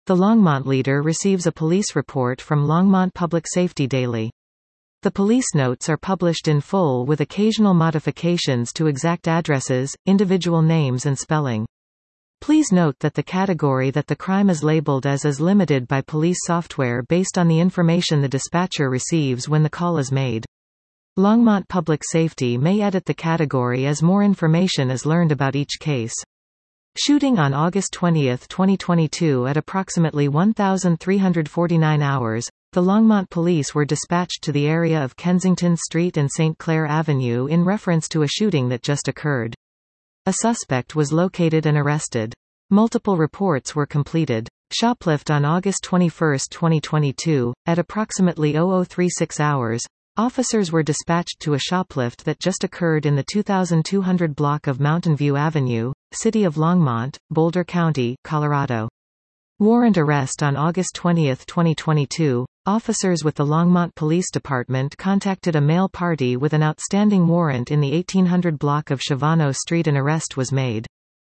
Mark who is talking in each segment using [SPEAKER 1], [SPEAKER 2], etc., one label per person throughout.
[SPEAKER 1] The Longmont leader receives a police report from Longmont Public Safety Daily. The police notes are published in full with occasional modifications to exact addresses, individual names and spelling. Please note that the category that the crime is labeled as is limited by police software based on the information the dispatcher receives when the call is made. Longmont Public Safety may edit the category as more information is learned about each case. Shooting on August 20, 2022 at approximately 1,349 hours, the Longmont police were dispatched to the area of Kensington Street and St. Clair Avenue in reference to a shooting that just occurred. A suspect was located and arrested. Multiple reports were completed. Shoplift on August 21, 2022, at approximately 0036 hours, officers were dispatched to a shoplift that just occurred in the 2200 block of Mountain View Avenue, City of Longmont, Boulder County, Colorado. Warrant arrest on August 20, 2022. Officers with the Longmont Police Department contacted a male party with an outstanding warrant in the 1800 block of Shavano Street. An arrest was made.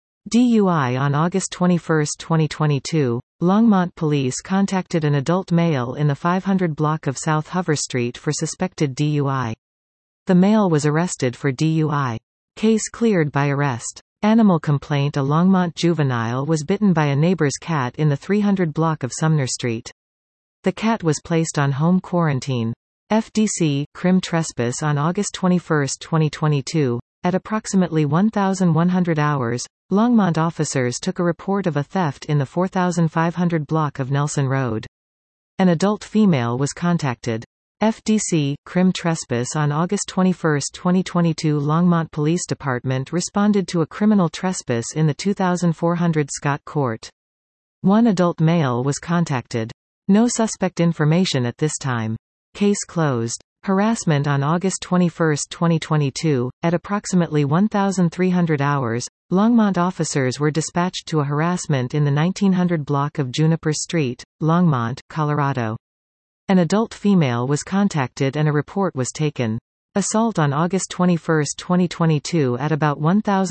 [SPEAKER 1] DUI on August 21, 2022. Longmont police contacted an adult male in the 500 block of South Hover Street for suspected DUI. The male was arrested for DUI. Case cleared by arrest. Animal complaint: a Longmont juvenile was bitten by a neighbor's cat in the 300 block of Sumner Street. The cat was placed on home quarantine. FDC, crim trespass on August 21, 2022. At approximately 1,100 hours, Longmont officers took a report of a theft in the 4,500 block of Nelson Road. An adult female was contacted. FDC, crim trespass on August 21, 2022. Longmont Police Department responded to a criminal trespass in the 2400 Scott Court. One adult male was contacted. No suspect information at this time. Case closed. Harassment on August 21, 2022, at approximately 1,300 hours, Longmont officers were dispatched to a harassment in the 1900 block of Juniper Street, Longmont, Colorado. An adult female was contacted and a report was taken. Assault on August 21, 2022 at about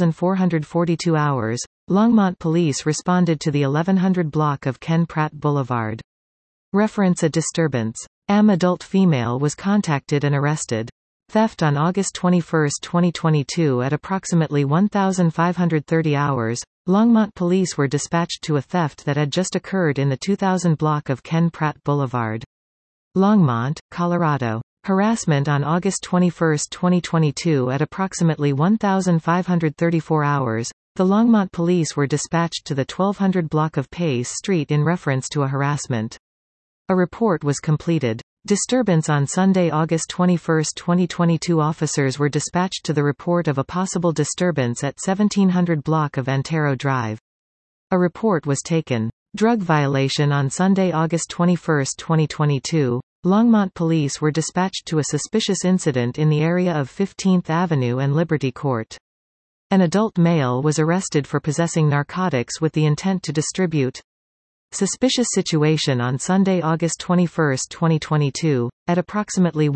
[SPEAKER 1] 1,442 hours, Longmont police responded to the 1100 block of Ken Pratt Boulevard. Reference: a disturbance. Am adult female was contacted and arrested. Theft on August 21, 2022 at approximately 1,530 hours, Longmont police were dispatched to a theft that had just occurred in the 2000 block of Ken Pratt Boulevard. Longmont, Colorado. Harassment on August 21, 2022 at approximately 1,534 hours, the Longmont police were dispatched to the 1200 block of Pace Street in reference to a harassment. A report was completed. Disturbance on Sunday, August 21, 2022. Officers were dispatched to the report of a possible disturbance at 1700 block of Antero Drive. A report was taken. Drug violation on Sunday, August 21, 2022. Longmont police were dispatched to a suspicious incident in the area of 15th Avenue and Liberty Court. An adult male was arrested for possessing narcotics with the intent to distribute. Suspicious situation on Sunday, August 21, 2022, at approximately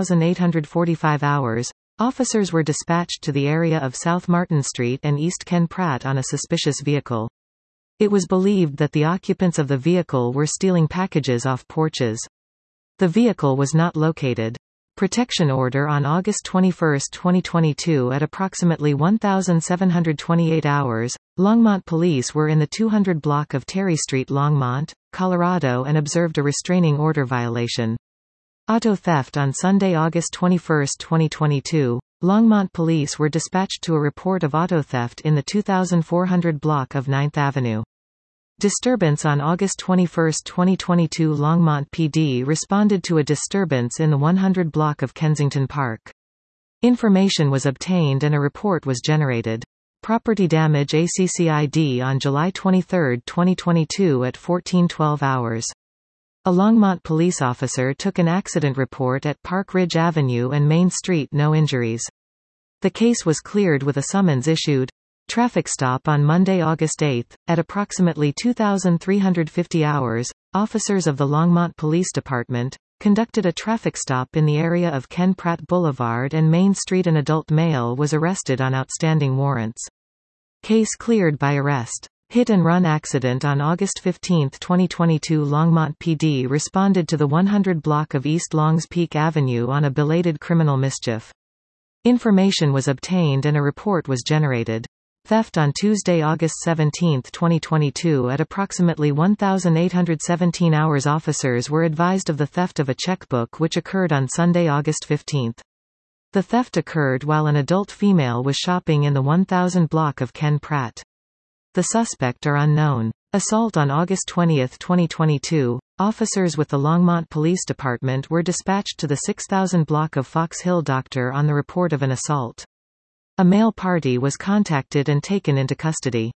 [SPEAKER 1] 1,845 hours, officers were dispatched to the area of South Martin Street and East Ken Pratt on a suspicious vehicle. It was believed that the occupants of the vehicle were stealing packages off porches. The vehicle was not located. Protection order on August 21, 2022 at approximately 1,728 hours, Longmont police were in the 200 block of Terry Street, Longmont, Colorado and observed a restraining order violation. Auto theft on Sunday, August 21, 2022, Longmont police were dispatched to a report of auto theft in the 2400 block of 9th Avenue. Disturbance on August 21, 2022. Longmont PD responded to a disturbance in the 100 block of Kensington Park. Information was obtained and a report was generated. Property damage: ACCID on July 23, 2022 at 14:12 hours. A Longmont police officer took an accident report at Park Ridge Avenue and Main Street. No injuries. The case was cleared with a summons issued. Traffic stop on Monday, August 8, at approximately 2,350 hours, officers of the Longmont Police Department conducted a traffic stop in the area of Ken Pratt Boulevard and Main Street. An adult male was arrested on outstanding warrants. Case cleared by arrest. Hit-and-run accident on August 15, 2022. Longmont PD responded to the 100 block of East Longs Peak Avenue on a belated criminal mischief. Information was obtained and a report was generated. Theft on Tuesday, August 17, 2022 at approximately 1817 hours. Officers were advised of the theft of a checkbook which occurred on Sunday, August 15. The theft occurred while an adult female was shopping in the 1000 block of Ken Pratt. The suspect are unknown. Assault on August 20, 2022. Officers with the Longmont Police Department were dispatched to the 6000 block of Fox Hill Doctor on the report of an assault. A male party was contacted and taken into custody.